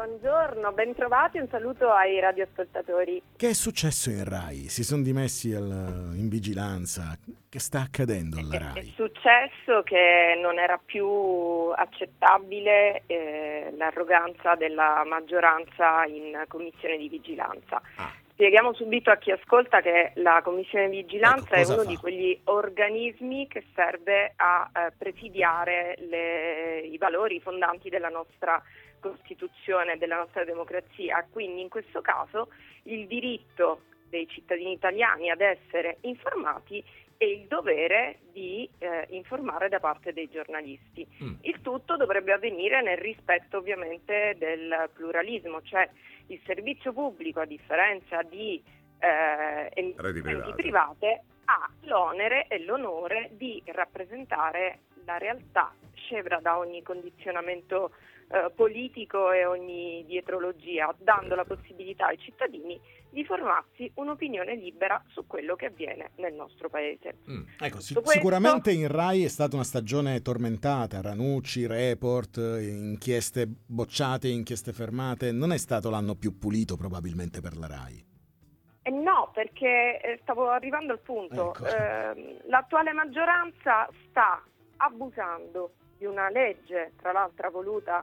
Buongiorno, bentrovati, un saluto ai radioascoltatori. Che è successo in Rai? Si sono dimessi in vigilanza? Che sta accadendo alla Rai? È successo che non era più accettabile l'arroganza della maggioranza in commissione di vigilanza. Spieghiamo subito a chi ascolta che la commissione di vigilanza è uno di quegli organismi che serve a presidiare i valori fondanti della nostra Costituzione, della nostra democrazia. Quindi in questo caso il diritto dei cittadini italiani ad essere informati e il dovere di informare da parte dei giornalisti. Il tutto dovrebbe avvenire nel rispetto ovviamente del pluralismo, cioè il servizio pubblico, a differenza di enti private, ha l'onere e l'onore di rappresentare la realtà scevra da ogni condizionamento politico e ogni dietrologia, dando la possibilità ai cittadini di formarsi un'opinione libera su quello che avviene nel nostro paese. Ecco, sicuramente in Rai è stata una stagione tormentata, Ranucci, report, inchieste bocciate, inchieste fermate. Non è stato l'anno più pulito probabilmente per la Rai. No, perché stavo arrivando al punto. Ecco. L'attuale maggioranza sta abusando di una legge, tra l'altro voluta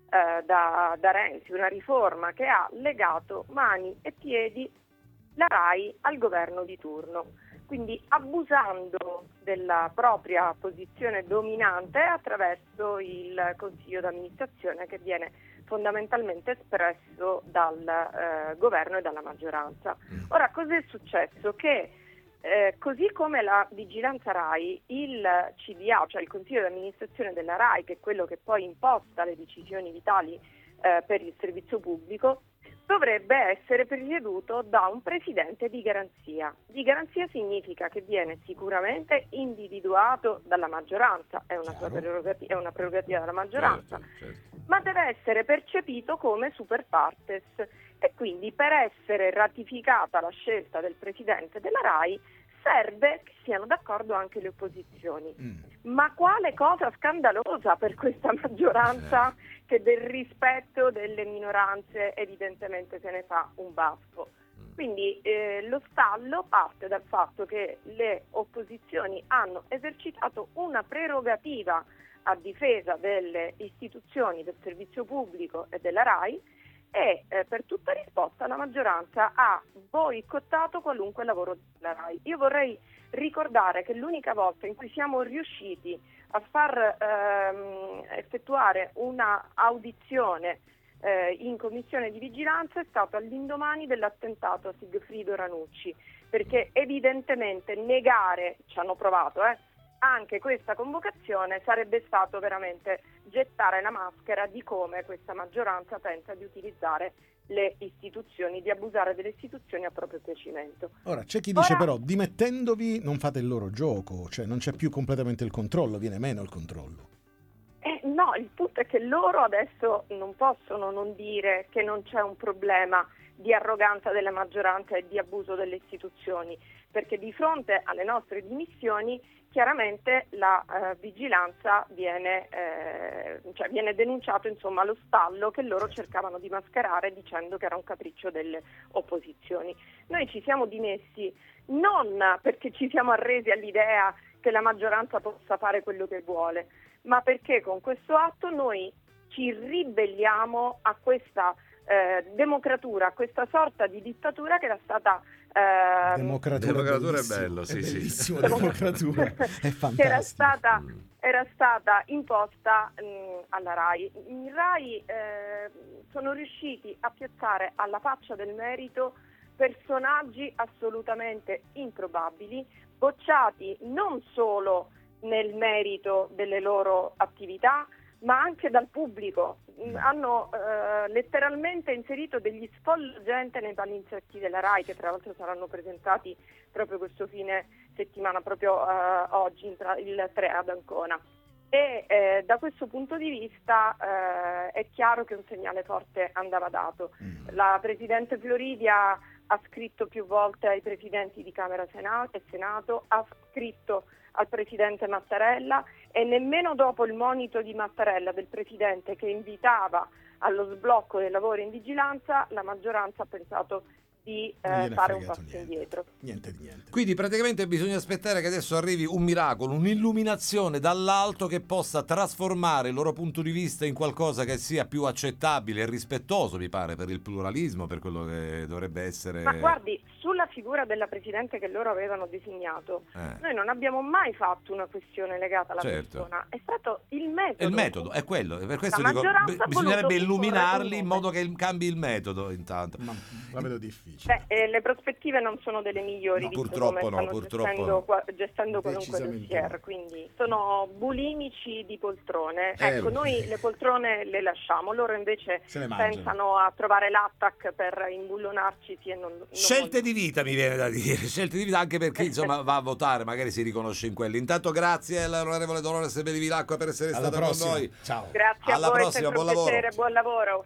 da Renzi, una riforma che ha legato mani e piedi la Rai al governo di turno, quindi abusando della propria posizione dominante attraverso il consiglio d'amministrazione che viene fondamentalmente espresso dal governo e dalla maggioranza. Ora, cos'è successo? Che così come la vigilanza Rai, il CDA, cioè il Consiglio di amministrazione della Rai, che è quello che poi imposta le decisioni vitali per il servizio pubblico, dovrebbe essere presieduto da un presidente di garanzia. Di garanzia significa che viene sicuramente individuato dalla maggioranza, è una prerogativa della maggioranza, certo. Ma deve essere percepito come super partes. E quindi per essere ratificata la scelta del presidente della Rai serve che siano d'accordo anche le opposizioni. Ma quale cosa scandalosa per questa maggioranza che del rispetto delle minoranze evidentemente se ne fa un baffo. Quindi lo stallo parte dal fatto che le opposizioni hanno esercitato una prerogativa a difesa delle istituzioni del servizio pubblico e della Rai, e per tutta risposta la maggioranza ha boicottato qualunque lavoro della Rai. Io vorrei ricordare che l'unica volta in cui siamo riusciti a far effettuare una audizione in commissione di vigilanza è stato all'indomani dell'attentato a Sigfrido Ranucci, perché evidentemente negare, ci hanno provato, anche questa convocazione sarebbe stato veramente gettare la maschera di come questa maggioranza pensa di utilizzare le istituzioni, di abusare delle istituzioni a proprio piacimento. Ora c'è chi dice però dimettendovi non fate il loro gioco, cioè non c'è più completamente il controllo, viene meno il controllo. No, il punto è che loro adesso non possono non dire che non c'è un problema di arroganza della maggioranza e di abuso delle istituzioni, perché di fronte alle nostre dimissioni chiaramente la vigilanza viene denunciato lo stallo che loro cercavano di mascherare dicendo che era un capriccio delle opposizioni. Noi ci siamo dimessi non perché ci siamo arresi all'idea che la maggioranza possa fare quello che vuole, ma perché con questo atto noi ci ribelliamo a questa democratura, a questa sorta di dittatura che era stata democratura è bello, sì, è bellissimo, sì. Democratura è fantastico. Che era stata imposta alla Rai. I Rai sono riusciti a piazzare alla faccia del merito personaggi assolutamente improbabili, bocciati non solo nel merito delle loro attività, ma anche dal pubblico. Hanno letteralmente inserito degli sfollogenti nei palinsetti della Rai, che tra l'altro saranno presentati proprio questo fine settimana, proprio oggi, il 3 ad Ancona. E da questo punto di vista è chiaro che un segnale forte andava dato. La Presidente Floridia ha scritto più volte ai Presidenti di Camera e Senato, ha scritto al Presidente Mattarella, e nemmeno dopo il monito di Mattarella, del Presidente, che invitava allo sblocco dei lavori in vigilanza, la maggioranza ha pensato di fare un passo indietro. Niente di niente. Quindi praticamente bisogna aspettare che adesso arrivi un miracolo, un'illuminazione dall'alto che possa trasformare il loro punto di vista in qualcosa che sia più accettabile e rispettoso, mi pare, per il pluralismo, per quello che dovrebbe essere. Ma guardi, sulla figura della Presidente che loro avevano designato, noi non abbiamo mai fatto una questione legata alla persona, è stato il metodo. Il metodo, è quello, per questo La dico, bisognerebbe illuminarli in modo che cambi il metodo intanto. Ma la vedo difficile. Le prospettive non sono delle migliori, No, visto purtroppo come no, stanno gestendo qualunque dossier, quindi sono bulimici di poltrone. Ecco, noi le poltrone le lasciamo, loro invece pensano a trovare l'attack per imbullonarci. Scelte di vita, mi viene da dire, scelte di vita, anche perché insomma va a votare, magari si riconosce in quelli. Intanto grazie all'onorevole Dolores Benevilacqua per essere stata con noi. Ciao. Grazie alla a voi, prossima, buon lavoro. Buon lavoro.